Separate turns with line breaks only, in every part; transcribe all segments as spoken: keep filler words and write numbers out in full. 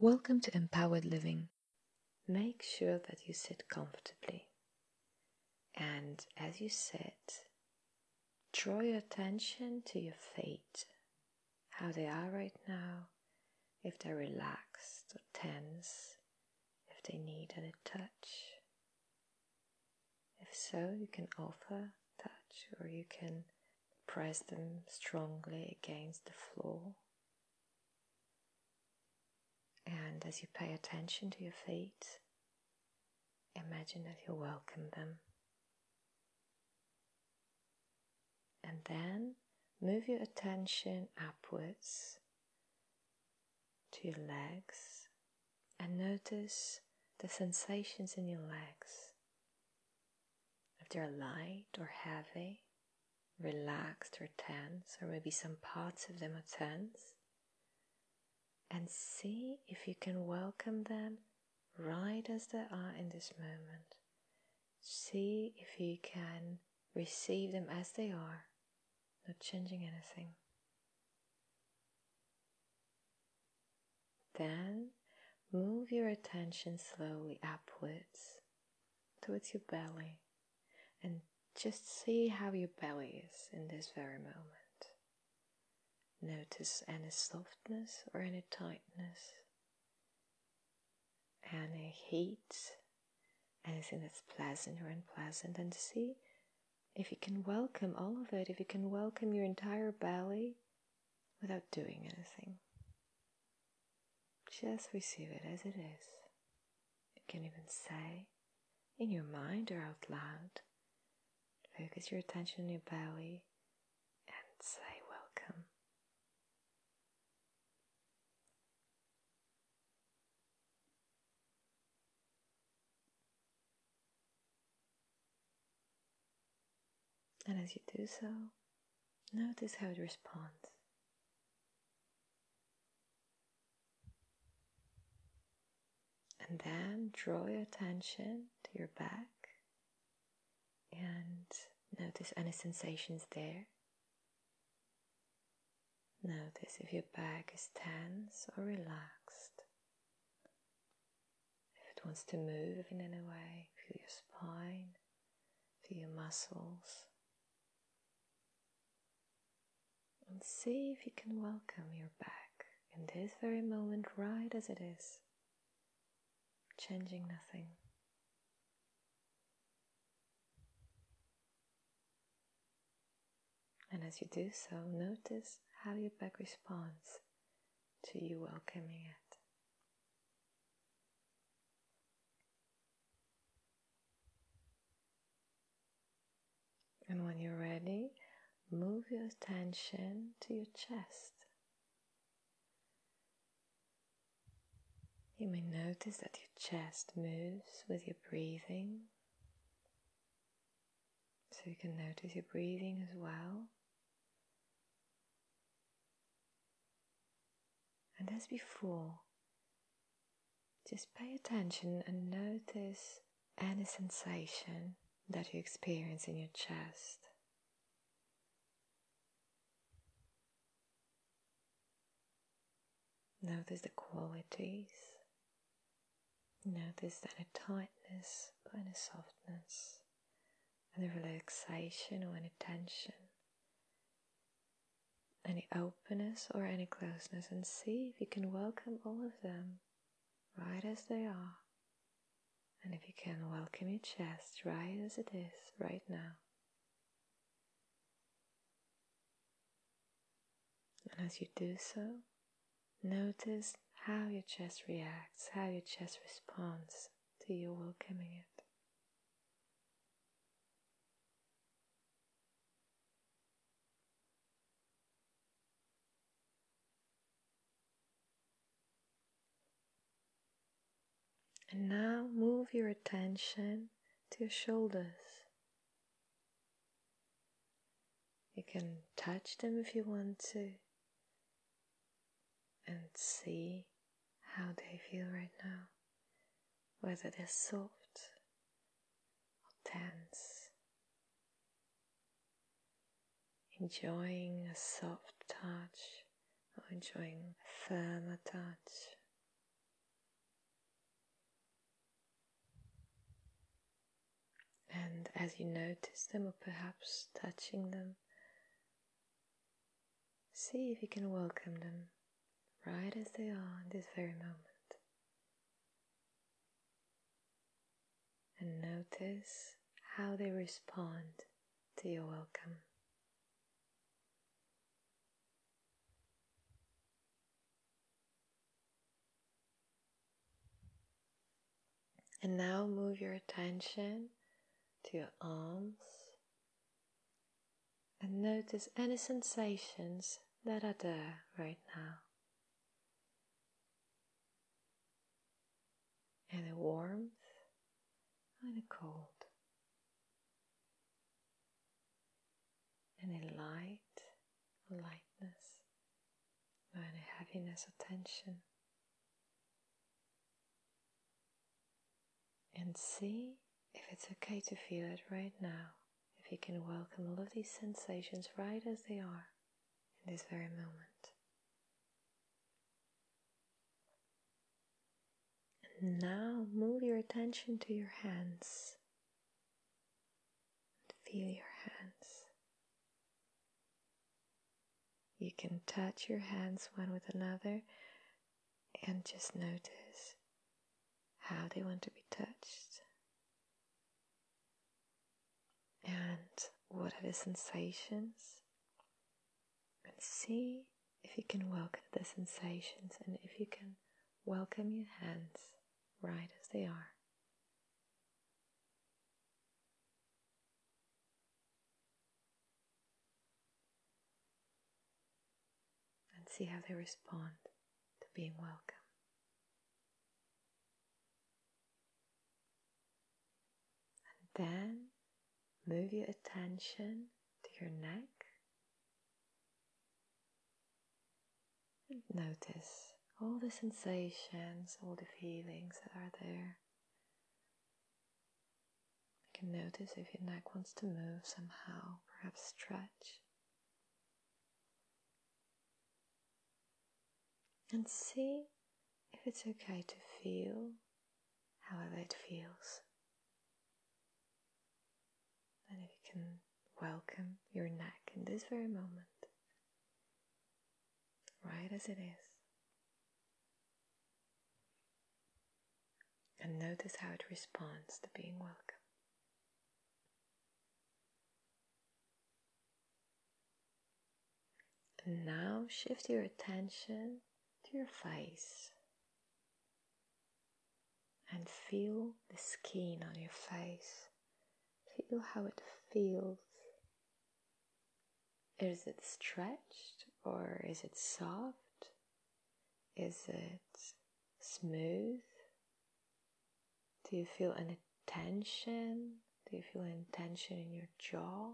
Welcome to Empowered Living. Make sure that you sit comfortably. And as you sit, draw your attention to your feet, how they are right now, if they're relaxed or tense, if they need any touch. If so, you can offer touch or you can press them strongly against the floor. And as you pay attention to your feet, imagine that you welcome them. And then move your attention upwards to your legs and notice the sensations in your legs. If they're light or heavy, relaxed or tense, or maybe some parts of them are tense. And see if you can welcome them right as they are in this moment. See if you can receive them as they are, not changing anything. Then move your attention slowly upwards towards your belly and just see how your belly is in this very moment. Notice any softness or any tightness, any heat, anything that's pleasant or unpleasant, and see if you can welcome all of it, if you can welcome your entire belly without doing anything. Just receive it as it is. You can even say in your mind or out loud, focus your attention on your belly and say welcome. And as you do so, notice how it responds. And then draw your attention to your back and notice any sensations there. Notice if your back is tense or relaxed. If it wants to move in any way, feel your spine, feel your muscles. And see if you can welcome your back in this very moment right as it is, changing nothing. And as you do so, notice how your back responds to you welcoming it. And when you're ready, move your attention to your chest. You may notice that your chest moves with your breathing. So you can notice your breathing as well. And as before, just pay attention and notice any sensation that you experience in your chest. Notice the qualities. Notice any tightness or any softness, any relaxation or any tension, any openness or any closeness, and see if you can welcome all of them right as they are. And if you can welcome your chest right as it is right now. And as you do so, notice how your chest reacts, how your chest responds to you welcoming it. And now move your attention to your shoulders. You can touch them if you want to and see how they feel right now, whether they're soft or tense. Enjoying a soft touch or enjoying a firmer touch. And as you notice them, or perhaps touching them, see if you can welcome them right as they are in this very moment. And notice how they respond to your welcome. And now move your attention to your arms and notice any sensations that are there right now. Any warmth, any cold, any light or lightness, or any heaviness or tension. And see if it's okay to feel it right now, if you can welcome all of these sensations right as they are in this very moment. And now move your attention to your hands. Feel your hands. You can touch your hands one with another and just notice how they want to be touched. And what are the sensations? And see if you can welcome the sensations and if you can welcome your hands right as they are. And see how they respond to being welcome. And then move your attention to your neck. And notice all the sensations, all the feelings that are there. You can notice if your neck wants to move somehow, perhaps stretch. And see if it's okay to feel however it feels. And if you can welcome your neck in this very moment, right as it is. And notice how it responds to being welcome. And now shift your attention to your face and feel the skin on your face. Feel how it feels. Is it stretched or is it soft? Is it smooth? Do you feel any tension? Do you feel any tension in your jaw?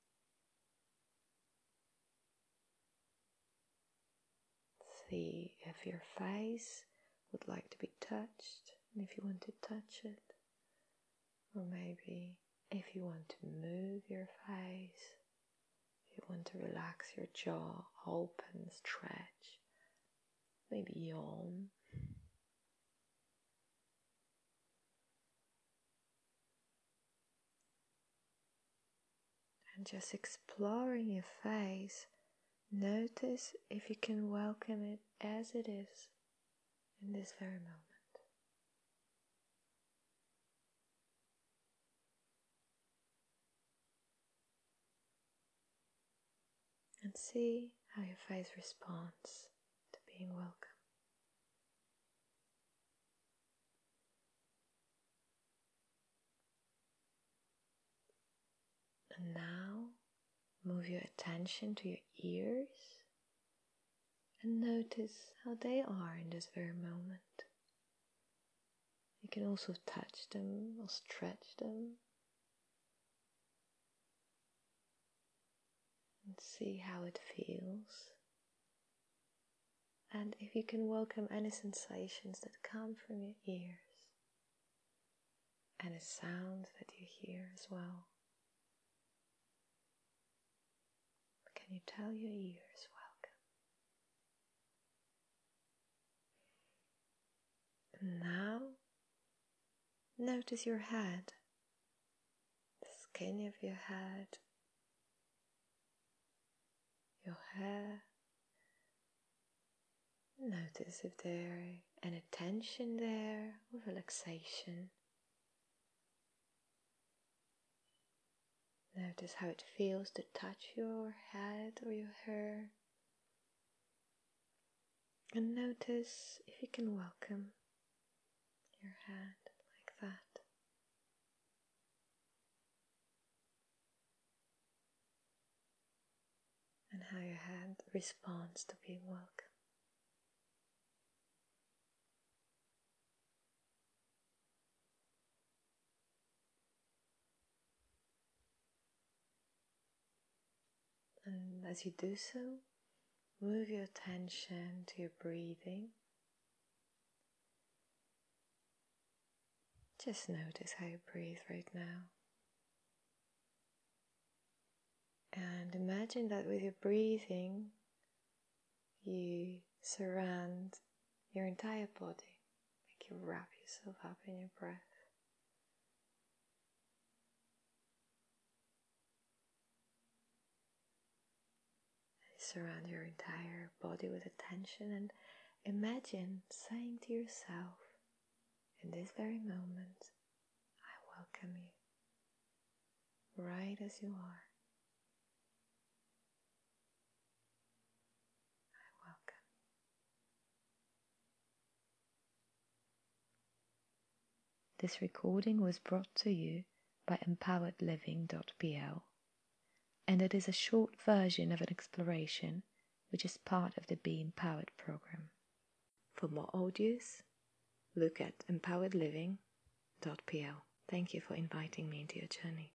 See if your face would like to be touched, and if you want to touch it, or maybe if you want to move your face, if you want to relax your jaw, open, stretch, maybe yawn. And just exploring your face, notice if you can welcome it as it is in this very moment. And see how your face responds to being welcome. And now move your attention to your ears and notice how they are in this very moment. You can also touch them or stretch them and see how it feels. And if you can welcome any sensations that come from your ears, any sounds that you hear as well. Can you tell your ears welcome? And now, notice your head, the skin of your head, your hair. Notice if there any tension there or relaxation. Notice how it feels to touch your head or your hair. And notice if you can welcome your hand like that. And how your hand responds to being welcome. And as you do so, move your attention to your breathing. Just notice how you breathe right now. And imagine that with your breathing, you surround your entire body. Make you wrap yourself up in your breath. Surround your entire body with attention and imagine saying to yourself, in this very moment, I welcome you, right as you are. I welcome. This recording was brought to you by empowered living dot p l, and it is a short version of an exploration which is part of the Be Empowered program. For more audios, look at empowered living dot p l. Thank you for inviting me into your journey.